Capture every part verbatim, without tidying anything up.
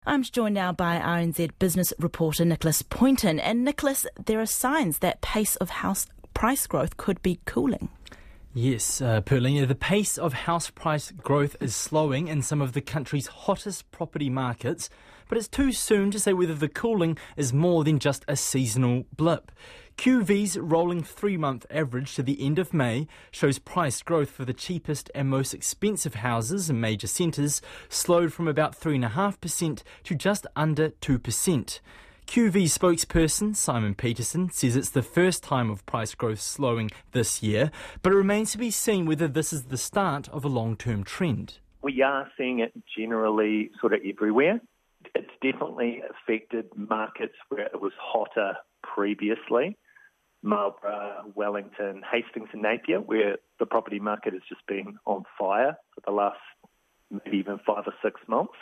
I'm joined now by R N Z business reporter Nicholas Poynton. And Nicholas, there are signs that pace of house price growth could be cooling. Yes, uh, Perlina, the pace of house price growth is slowing in some of the country's hottest property markets, but it's too soon to say whether the cooling is more than just a seasonal blip. Q V's rolling three-month average to the end of May shows price growth for the cheapest and most expensive houses in major centres slowed from about three point five percent to just under two percent. Q V spokesperson Simon Peterson says it's the first time of price growth slowing this year, but it remains to be seen whether this is the start of a long-term trend. We are seeing it generally sort of everywhere. It's definitely affected markets where it was hotter previously. Marlborough, Wellington, Hastings and Napier, where the property market has just been on fire for the last maybe even five or six months.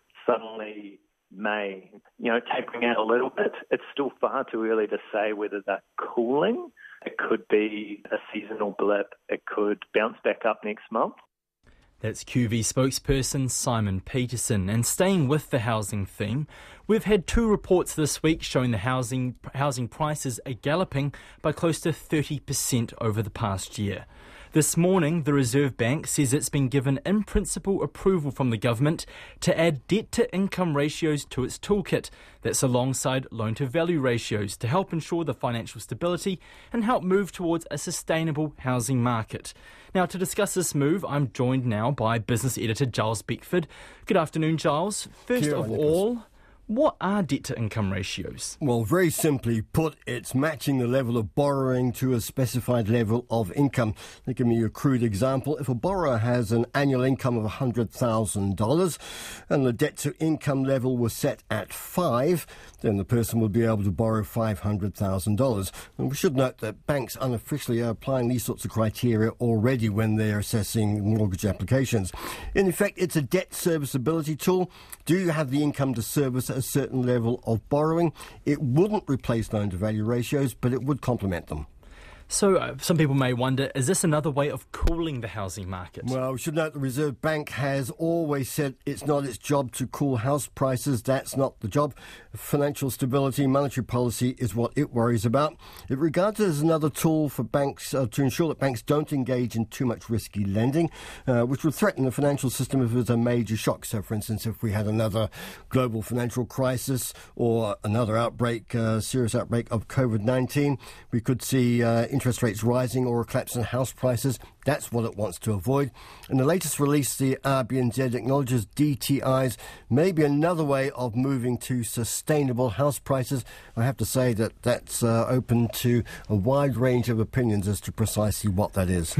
Suddenly May, you know, tapering out a little bit. It's still far too early to say whether they're cooling. It could be a seasonal blip. It could bounce back up next month. That's Q V spokesperson Simon Peterson. And staying with the housing theme, we've had two reports this week showing the housing housing prices are galloping by close to thirty percent over the past year. This morning, the Reserve Bank says it's been given in-principle approval from the government to add debt-to-income ratios to its toolkit. That's alongside loan-to-value ratios to help ensure the financial stability and help move towards a sustainable housing market. Now, to discuss this move, I'm joined now by business editor Giles Beckford. Good afternoon, Giles. First Kia of ora, all, what are debt-to-income ratios? Well, very simply put, it's matching the level of borrowing to a specified level of income. They give me a crude example. If a borrower has an annual income of one hundred thousand dollars and the debt-to-income level was set at five, then the person will be able to borrow five hundred thousand dollars. And we should note that banks unofficially are applying these sorts of criteria already when they're assessing mortgage applications. In effect, it's a debt serviceability tool. Do you have the income to service a certain level of borrowing? It wouldn't replace loan-to-value ratios, but it would complement them. So uh, some people may wonder, is this another way of cooling the housing market? Well, we should note the Reserve Bank has always said it's not its job to cool house prices. That's not the job. Financial stability, monetary policy is what it worries about. It regards it as another tool for banks uh, to ensure that banks don't engage in too much risky lending, uh, which would threaten the financial system if it was a major shock. So, for instance, if we had another global financial crisis or another outbreak, uh, serious outbreak of COVID nineteen, we could see uh, interest rates rising or a collapse in house prices. That's what it wants to avoid. In the latest release, the R B N Z acknowledges D T Is may be another way of moving to sustainable house prices. I have to say that that's uh, open to a wide range of opinions as to precisely what that is.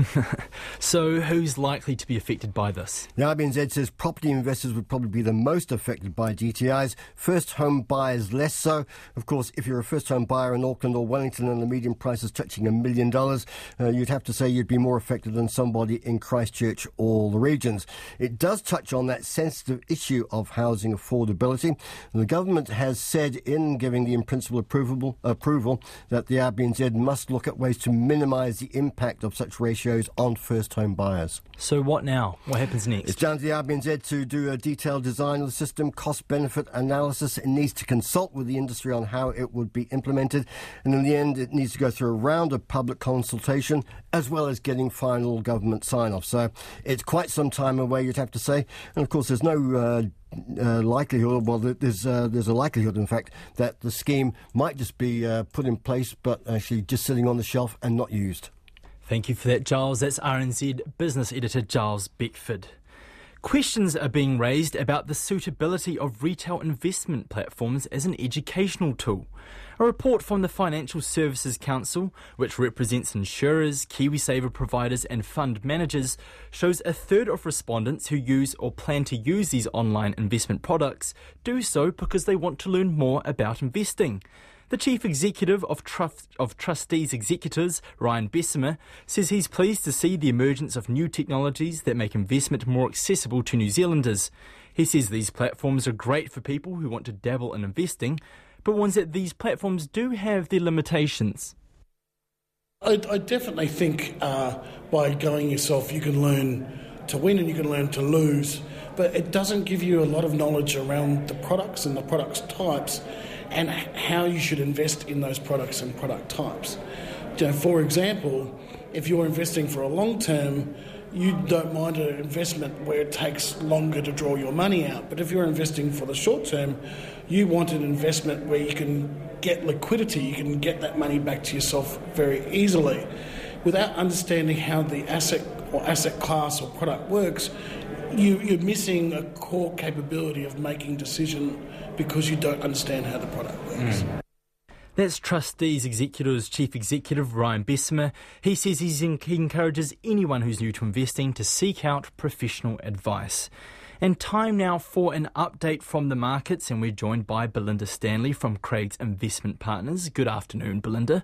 So who's likely to be affected by this? The R B N Z says property investors would probably be the most affected by D T Is. First home buyers less so. Of course, if you're a first home buyer in Auckland or Wellington and the median price is touching a million dollars, uh, you'd have to say you'd be more affected than somebody in Christchurch or the regions. It does touch on that sensitive issue of housing affordability. The government has said in giving the in-principle approval, approval that the R B N Z must look at ways to minimise the impact of such ratios on first home buyers. So what now? What happens next? It's down to the R B N Z to do a detailed design of the system, cost-benefit analysis. It needs to consult with the industry on how it would be implemented. And in the end, it needs to go through a round of public consultation as well as getting final government sign-off. So it's quite some time away, you'd have to say. And of course, there's no uh, uh, likelihood, well, there's, uh, there's a likelihood, in fact, that the scheme might just be uh, put in place, but actually just sitting on the shelf and not used. Thank you for that, Giles. That's R N Z business editor Giles Beckford. Questions are being raised about the suitability of retail investment platforms as an educational tool. A report from the Financial Services Council, which represents insurers, KiwiSaver providers and fund managers, shows a third of respondents who use or plan to use these online investment products do so because they want to learn more about investing. The Chief Executive of, Trust, of Trustees Executors, Ryan Bessemer, says he's pleased to see the emergence of new technologies that make investment more accessible to New Zealanders. He says these platforms are great for people who want to dabble in investing, but warns that these platforms do have their limitations. I, I definitely think uh, by going yourself you can learn to win and you can learn to lose, but it doesn't give you a lot of knowledge around the products and the products types and how you should invest in those products and product types. You know, for example, if you're investing for a long term, you don't mind an investment where it takes longer to draw your money out. But if you're investing for the short term, you want an investment where you can get liquidity, you can get that money back to yourself very easily. Without understanding how the asset or asset class or product works, you, you're missing a core capability of making decision because you don't understand how the product works. Mm. That's Trustees Executive's Chief Executive Ryan Bessemer. He says he's in, he encourages anyone who's new to investing to seek out professional advice. And time now for an update from the markets, and we're joined by Belinda Stanley from Craigs Investment Partners. Good afternoon, Belinda.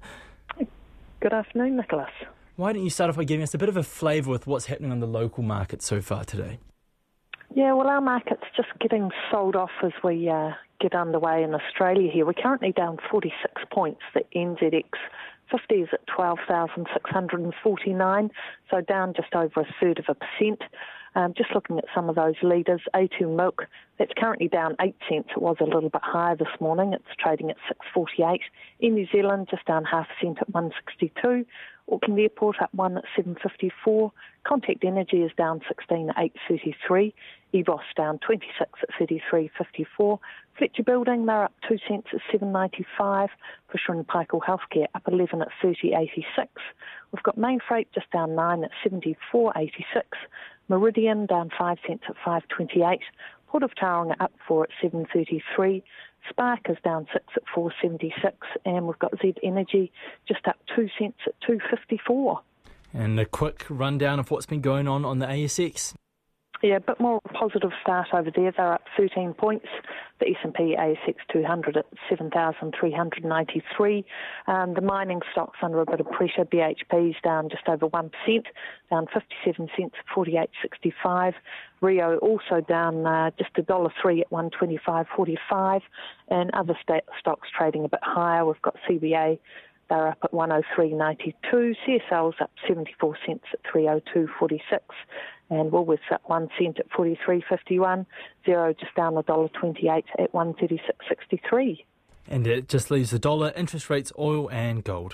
Good afternoon, Nicholas. Why don't you start off by giving us a bit of a flavour with what's happening on the local market so far today? Yeah, well, our market's just getting sold off as we uh, get underway in Australia here. We're currently down forty-six points. The N Z X fifty is at twelve thousand six hundred forty-nine, so down just over a third of a percent. Um, just looking at some of those leaders, A two Milk, that's currently down eight cents. It was a little bit higher this morning. It's trading at six forty-eight. In New Zealand, just down half a cent at one sixty-two. Auckland Airport up one at seven fifty-four. Contact Energy is down sixteen at eight thirty-three. E B O S down twenty-six at thirty-three fifty-four. Fletcher Building, they're up two cents at seven ninety-five. Fisher and Paykel Healthcare up eleven at thirty eighty-six. We've got Main Freight just down nine at seventy-four eighty-six. Meridian down five cents at five twenty-eight. Port of Tauranga up four at seven thirty-three. Spark is down six at four seventy-six, and we've got Z Energy just up two cents at two fifty-four. And a quick rundown of what's been going on on the A S X. Yeah, a bit more positive start over there. They're up thirteen points. The S and P A S X two hundred at seven thousand three hundred ninety-three. Um, the mining stocks under a bit of pressure. B H P's down just over one percent, down fifty-seven cents at forty-eight sixty-five. Rio also down uh, just a dollar three at one twenty-five forty-five. And other st- stocks trading a bit higher. We've got C B A. They're up at one oh three ninety-two. C S L's up seventy-four cents at three oh two forty-six. And Woolworths up one cent at forty-three fifty-one. Zero just down one dollar twenty-eight at one thirty-six sixty-three. And it just leaves the dollar, interest rates, oil and gold.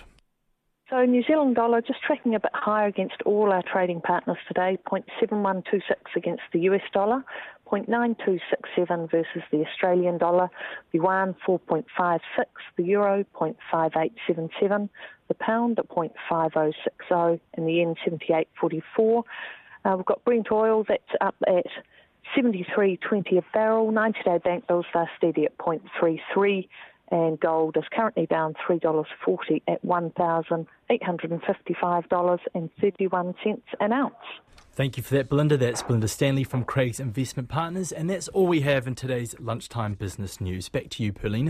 So New Zealand dollar just tracking a bit higher against all our trading partners today. zero point seven one two six against the U S dollar. zero point nine two six seven versus the Australian dollar. The yuan four point five six. The euro zero point five eight seven seven. The pound at zero point five oh six oh. And the yen seventy-eight forty-four. Uh, we've got Brent oil that's up at seventy-three twenty a barrel. ninety-day bank bills are steady at zero point three three. And gold is currently down three dollars forty at one thousand eight hundred fifty-five dollars and thirty-one cents an ounce. Thank you for that, Belinda. That's Belinda Stanley from Craigs Investment Partners. And that's all we have in today's Lunchtime Business News. Back to you, Perlina.